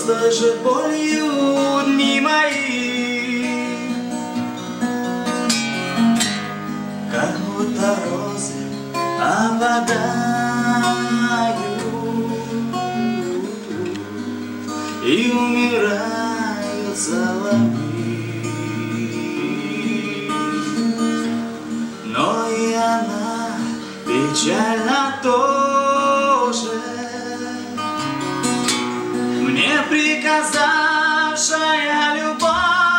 той же болью дни мои, как будто розы опадают, и умирают соловьи. Но и она печально тоже, мне приказавшая любовь,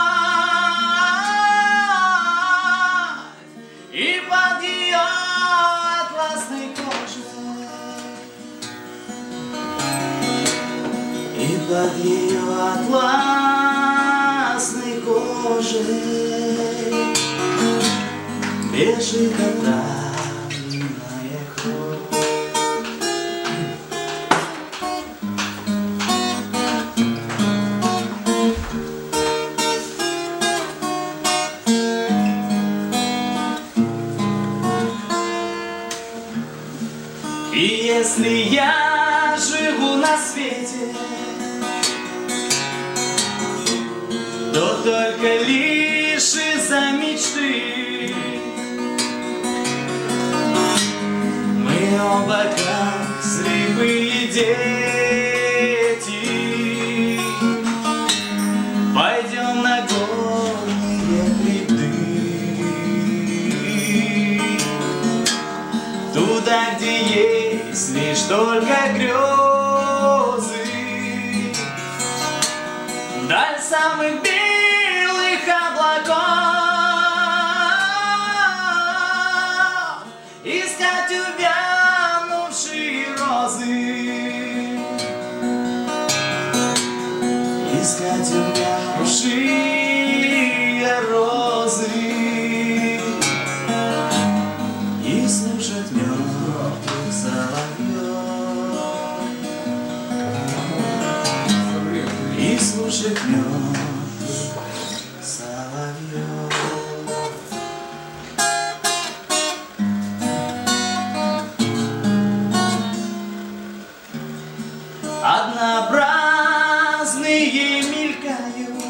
и под ее атласной кожей, и под ее атласной кожей бежит отравленная кровь. И если я живу на свете, то только лишь из-за мечты. Мы оба как слепые дети пойдем на горные гряды, туда, где есть лишь только грезы, вдаль самых белых облаков, искать увянувшие розы, искать увянувшие розы и слушать мертвых соловьев, и слушать мертвых соловьев. Однообразные мелькают,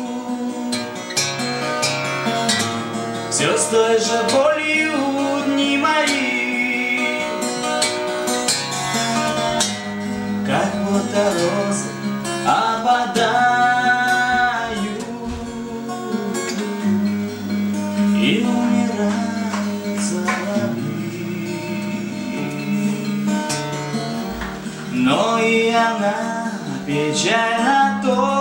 все с той же болью дни мои, как будто розы опадают, и умирают соловьи. Но и она печально тоже,